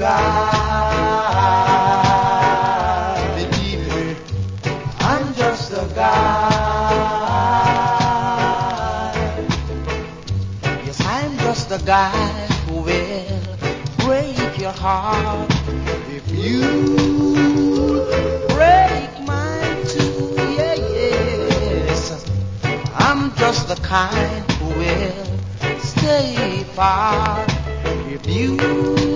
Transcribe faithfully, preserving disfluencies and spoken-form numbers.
guy. Believe me, I'm just a guy. Yes, I'm just a guy who will break your heart if you break mine too. Yeah, yes, I'm just the kind who will stay far if you